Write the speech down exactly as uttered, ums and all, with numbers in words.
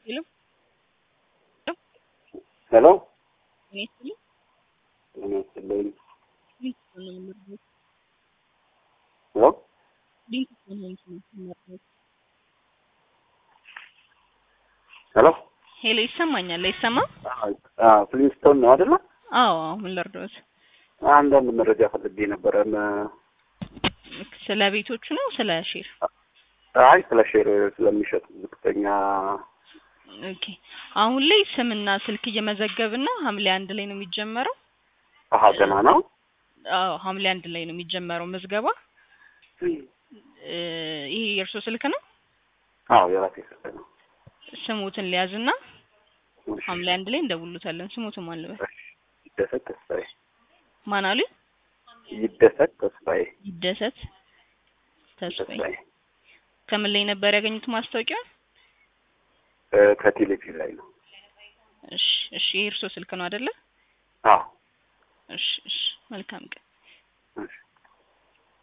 Hello? Hello? Initially, Hello? didn't phone number. Hello? Didn't phone number. Hello? ሄሎ ይሰማኛል አይሰማ? አዎ ፍሊስቶን ነው አይደል? አዎ ምን ልርዳዎት? አንዳንድ መረጃ ፈልጌ ነበር። ስለ ቤቶቹ ነው ስለ ሼር? አይ ስለ ሼር ስለሚሸጥ ዝቅተኛ። ኦኬ አሁን ላይ ስምና ስልክ እየመዘገብን ነው። ሐምሌ አንድ ላይ ነው የሚጀመረው። አሃ ገና ነው? አዎ ሐምሌ አንድ ላይ ነው የሚጀመረው ምዝገባ። ይሄ የእርሶ ስልክ ነው? አዎ የራሴ ስልክ ነው። ስሙትን ሊያዝና ሐምሌ አንድ ላይ እንደውሉታለን። ስሙትን ማን ልበል? ይደሰት ተስፋዬ። ማን አሉ? ይደሰት ተስፋዬ። ይደሰት ተስፋዬ። ከምን ላይ ነበር ያገኙት ማስታወቂያ? ከቴሌቪዥን ላይ ነው። እሺ እሺ የእርሶ ስልክ ነው አይደለ? አዎ። እሺ እሺ መልካም ቀን። እሺ